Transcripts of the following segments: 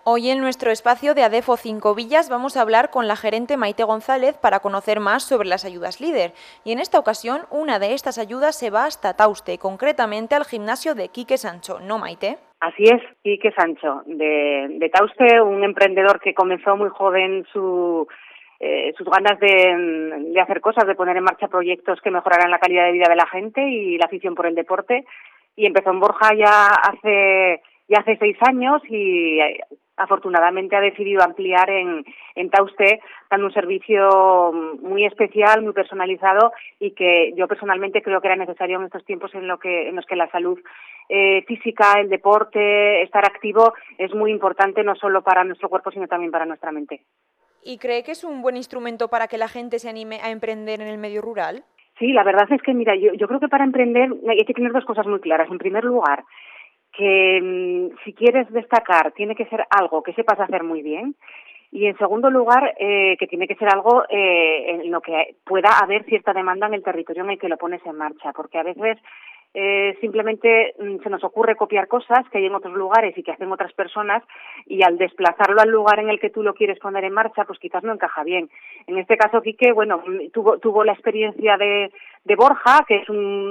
Hoy en nuestro espacio de ADEFO 5 Villas vamos a hablar con la gerente Maite González para conocer más sobre las ayudas líder. Y en esta ocasión, una de estas ayudas se va hasta Tauste, concretamente al gimnasio de Quique Sancho, ¿no, Maite? Así es, Quique Sancho, de Tauste, un emprendedor que comenzó muy joven sus ganas de hacer cosas, de poner en marcha proyectos que mejoraran la calidad de vida de la gente y la afición por el deporte. Y empezó en Borja ya hace 6 años y afortunadamente ha decidido ampliar en Tauste, dando un servicio muy especial, muy personalizado y que yo personalmente creo que era necesario en estos tiempos en los que la salud física, el deporte, estar activo es muy importante no solo para nuestro cuerpo sino también para nuestra mente. ¿Y cree que es un buen instrumento para que la gente se anime a emprender en el medio rural? Sí, la verdad es que, mira, yo creo que para emprender hay que tener 2 cosas muy claras. En primer lugar, que si quieres destacar tiene que ser algo que sepas hacer muy bien y en segundo lugar que tiene que ser algo en lo que pueda haber cierta demanda en el territorio en el que lo pones en marcha, porque a veces simplemente se nos ocurre copiar cosas que hay en otros lugares y que hacen otras personas y al desplazarlo al lugar en el que tú lo quieres poner en marcha pues quizás no encaja bien. En este caso Quique, bueno, tuvo la experiencia de Borja, que es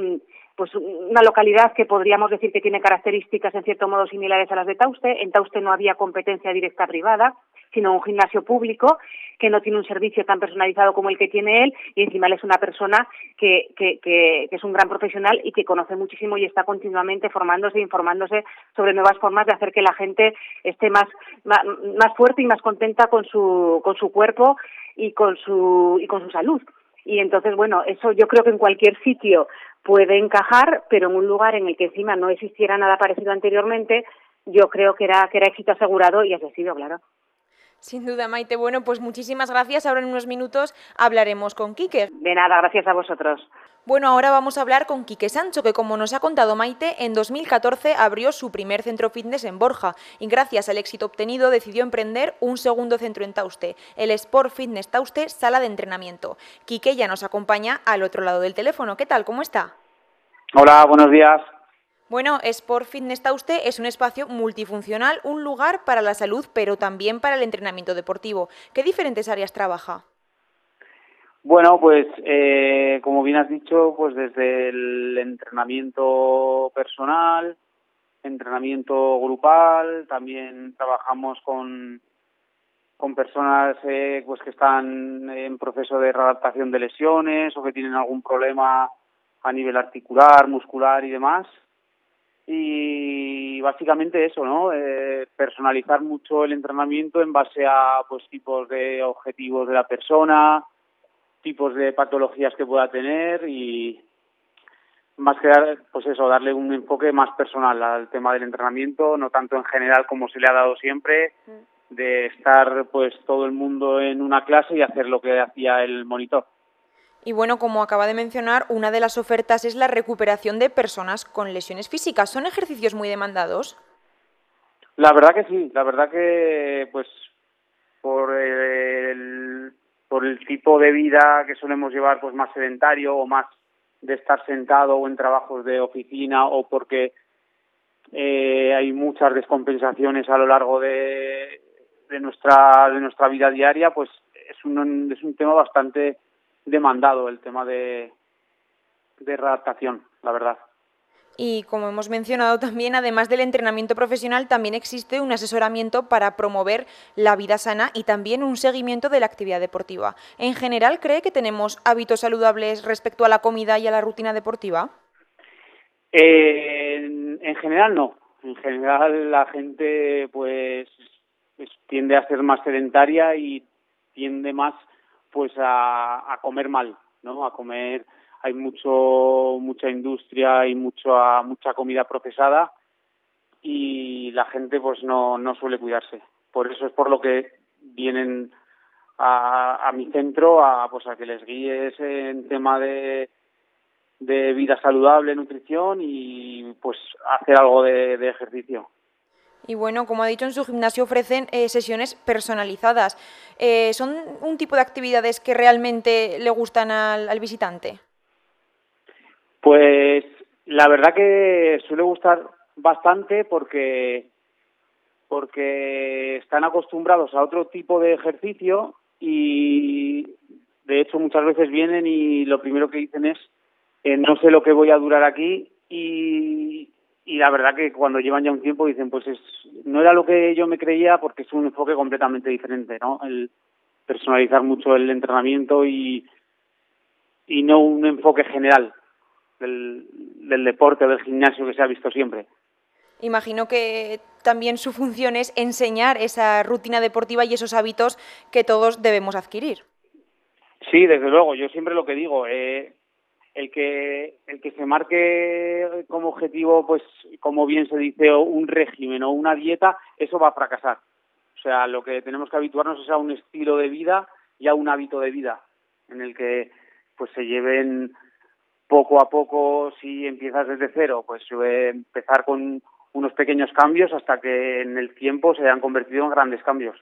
una localidad que podríamos decir que tiene características en cierto modo similares a las de Tauste. En Tauste no había competencia directa privada, sino un gimnasio público que no tiene un servicio tan personalizado como el que tiene él y encima él es una persona que es un gran profesional y que conoce muchísimo y está continuamente formándose e informándose sobre nuevas formas de hacer que la gente esté más fuerte y más contenta con su cuerpo y con su salud. Y entonces, bueno, eso yo creo que en cualquier sitio puede encajar, pero en un lugar en el que encima no existiera nada parecido anteriormente, yo creo que era éxito asegurado y así ha sido, claro. Sin duda, Maite. Bueno, pues muchísimas gracias. Ahora en unos minutos hablaremos con Quique. De nada, gracias a vosotros. Bueno, ahora vamos a hablar con Quique Sancho, que como nos ha contado Maite, en 2014 abrió su primer centro fitness en Borja y gracias al éxito obtenido decidió emprender un segundo centro en Tauste, el Sport Fitness Tauste Sala de Entrenamiento. Quique ya nos acompaña al otro lado del teléfono. ¿Qué tal? ¿Cómo está? Hola, buenos días. Bueno, Sport Fitness Tauste es un espacio multifuncional, un lugar para la salud, pero también para el entrenamiento deportivo. ¿Qué diferentes áreas trabaja? Bueno, pues como bien has dicho, pues desde el entrenamiento personal, entrenamiento grupal, también trabajamos con personas pues que están en proceso de readaptación de lesiones o que tienen algún problema a nivel articular, muscular y demás. Y básicamente eso, ¿no? Personalizar mucho el entrenamiento en base a pues tipos de objetivos de la persona, tipos de patologías que pueda tener y más que pues eso, darle un enfoque más personal al tema del entrenamiento, no tanto en general como se le ha dado siempre, de estar pues todo el mundo en una clase y hacer lo que hacía el monitor. Y bueno, como acaba de mencionar, una de las ofertas es la recuperación de personas con lesiones físicas. ¿Son ejercicios muy demandados? La verdad que sí, la verdad que pues por el tipo de vida que solemos llevar pues más sedentario o más de estar sentado o en trabajos de oficina o porque hay muchas descompensaciones a lo largo de nuestra vida diaria, pues es un tema bastante demandado el tema de readaptación, la verdad. Y como hemos mencionado también, además del entrenamiento profesional, también existe un asesoramiento para promover la vida sana y también un seguimiento de la actividad deportiva. En general, ¿cree que tenemos hábitos saludables respecto a la comida y a la rutina deportiva? En general no. En general la gente pues tiende a ser más sedentaria y tiende más pues a comer mal, ¿no? A comer, hay mucha industria y mucha comida procesada y la gente pues no suele cuidarse. Por eso es por lo que vienen a mi centro a que les guíes en tema de vida saludable, nutrición y pues hacer algo de ejercicio. Y bueno, como ha dicho, en su gimnasio ofrecen sesiones personalizadas. ¿Son un tipo de actividades que realmente le gustan al visitante? Pues la verdad que suele gustar bastante porque porque están acostumbrados a otro tipo de ejercicio y de hecho muchas veces vienen y lo primero que dicen es no sé lo que voy a durar aquí y la verdad que cuando llevan ya un tiempo dicen pues no era lo que yo me creía porque es un enfoque completamente diferente, ¿no? El personalizar mucho el entrenamiento y no un enfoque general del deporte o del gimnasio que se ha visto siempre. Imagino que también su función es enseñar esa rutina deportiva y esos hábitos que todos debemos adquirir. Sí, desde luego, yo siempre lo que digo, el que se marque como objetivo, pues como bien se dice, un régimen o una dieta, eso va a fracasar. O sea, lo que tenemos que habituarnos es a un estilo de vida y a un hábito de vida en el que pues se lleven poco a poco. Si empiezas desde cero, pues empezar con unos pequeños cambios hasta que en el tiempo se hayan convertido en grandes cambios.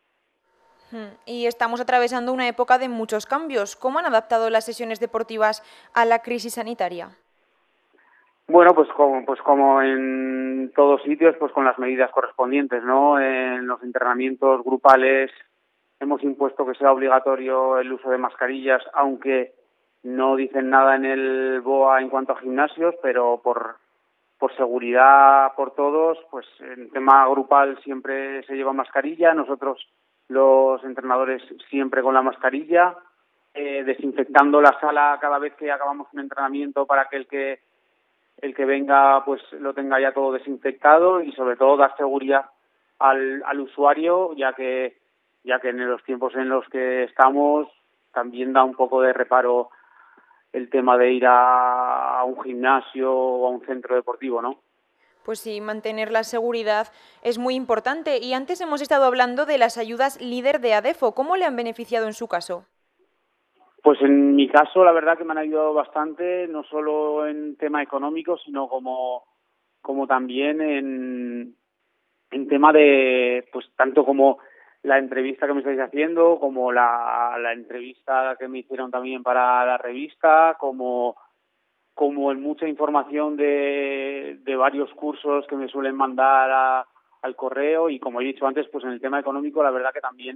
Y estamos atravesando una época de muchos cambios. ¿Cómo han adaptado las sesiones deportivas a la crisis sanitaria? Bueno, pues como en todos sitios, pues con las medidas correspondientes, ¿no? En los entrenamientos grupales hemos impuesto que sea obligatorio el uso de mascarillas, aunque no dicen nada en el BOA en cuanto a gimnasios, pero por seguridad por todos, pues en tema grupal siempre se lleva mascarilla, nosotros los entrenadores siempre con la mascarilla, desinfectando la sala cada vez que acabamos un entrenamiento para que el que venga pues lo tenga ya todo desinfectado y sobre todo dar seguridad al usuario, ya que en los tiempos en los que estamos también da un poco de reparo el tema de ir a un gimnasio o a un centro deportivo, ¿no? Pues sí, mantener la seguridad es muy importante. Y antes hemos estado hablando de las ayudas líder de ADEFO. ¿Cómo le han beneficiado en su caso? Pues en mi caso, la verdad que me han ayudado bastante, no solo en tema económico, sino como también en tema de, pues tanto como la entrevista que me estáis haciendo, como la entrevista que me hicieron también para la revista, como en mucha información de varios cursos que me suelen mandar al correo y como he dicho antes, pues en el tema económico la verdad que también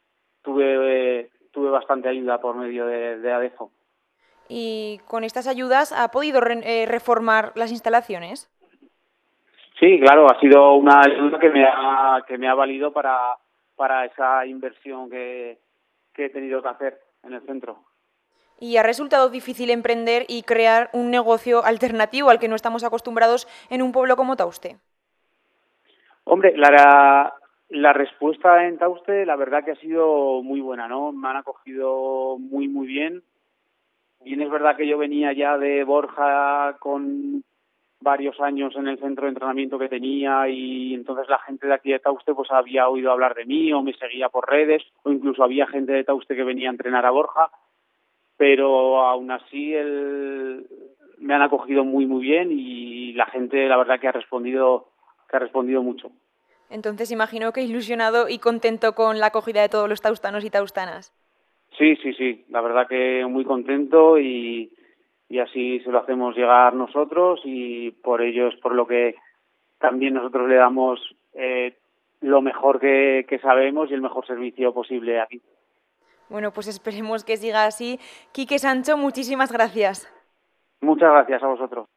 tuve bastante ayuda por medio de ADEFO. ¿Y con estas ayudas ha podido reformar las instalaciones? Sí, claro, ha sido una ayuda que me ha valido para esa inversión que he tenido que hacer en el centro. ¿Y ha resultado difícil emprender y crear un negocio alternativo al que no estamos acostumbrados en un pueblo como Tauste? Hombre, la respuesta en Tauste la verdad que ha sido muy buena, ¿no? Me han acogido muy, muy bien. Bien es verdad que yo venía ya de Borja con varios años en el centro de entrenamiento que tenía y entonces la gente de aquí de Tauste pues había oído hablar de mí o me seguía por redes o incluso había gente de Tauste que venía a entrenar a Borja, pero aún así me han acogido muy, muy bien y la gente la verdad que ha respondido mucho. Entonces imagino que ilusionado y contento con la acogida de todos los taustanos y taustanas. Sí, sí, sí, la verdad que muy contento y así se lo hacemos llegar nosotros y por ello es por lo que también nosotros le damos lo mejor que sabemos y el mejor servicio posible aquí. Bueno, pues esperemos que siga así. Quique Sancho, muchísimas gracias. Muchas gracias a vosotros.